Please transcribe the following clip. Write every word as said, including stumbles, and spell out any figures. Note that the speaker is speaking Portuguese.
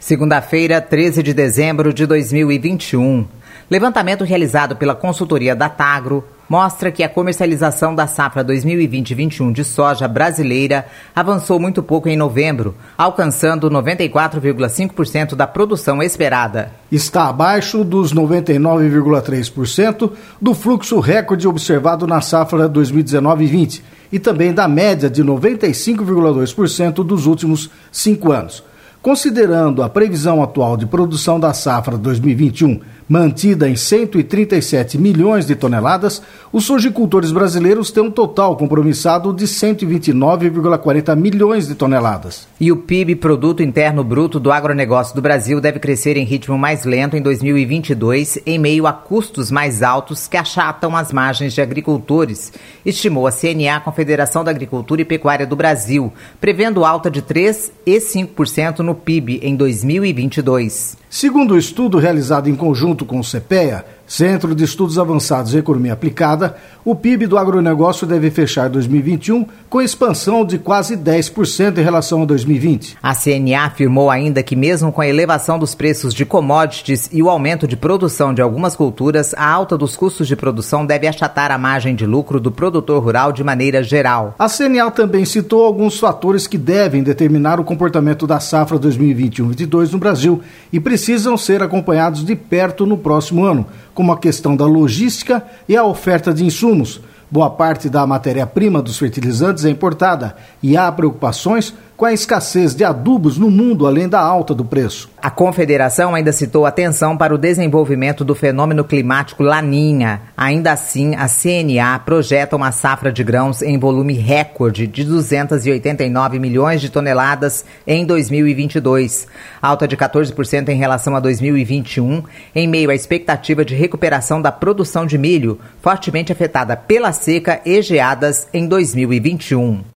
Segunda-feira, treze de dezembro de dois mil e vinte e um. Levantamento realizado pela consultoria Datagro mostra que a comercialização da safra dois mil e vinte e vinte e um de soja brasileira avançou muito pouco em novembro, alcançando noventa e quatro vírgula cinco por cento da produção esperada. Está abaixo dos noventa e nove vírgula três por cento do fluxo recorde observado na safra dois mil e dezenove vinte e também da média de noventa e cinco vírgula dois por cento dos últimos cinco anos. Considerando a previsão atual de produção da safra dois mil e vinte e um, mantida em cento e trinta e sete milhões de toneladas, os sojicultores brasileiros têm um total compromissado de cento e vinte e nove vírgula quarenta milhões de toneladas. E o P I B, Produto Interno Bruto do agronegócio do Brasil, deve crescer em ritmo mais lento em dois mil e vinte e dois, em meio a custos mais altos que achatam as margens de agricultores, estimou a C N A, Confederação da Agricultura e Pecuária do Brasil, prevendo alta de três por cento e cinco por cento no P I B em dois mil e vinte e dois. Segundo o estudo realizado em conjunto com o CEPEA, Centro de Estudos Avançados em Economia Aplicada, o P I B do agronegócio deve fechar dois mil e vinte e um com expansão de quase dez por cento em relação a dois mil e vinte. A C N A afirmou ainda que mesmo com a elevação dos preços de commodities e o aumento de produção de algumas culturas, a alta dos custos de produção deve achatar a margem de lucro do produtor rural de maneira geral. A C N A também citou alguns fatores que devem determinar o comportamento da safra dois mil e vinte e um vinte e dois no Brasil e precisam ser acompanhados de perto no próximo ano, como a questão da logística e a oferta de insumos. Boa parte da matéria-prima dos fertilizantes é importada e há preocupações com a escassez de adubos no mundo, além da alta do preço. A Confederação ainda citou atenção para o desenvolvimento do fenômeno climático Laninha. Ainda assim, a C N A projeta uma safra de grãos em volume recorde de duzentos e oitenta e nove milhões de toneladas em dois mil e vinte e dois, alta de quatorze por cento em relação a dois mil e vinte e um, em meio à expectativa de recuperação da produção de milho, fortemente afetada pela seca e geadas em dois mil e vinte e um.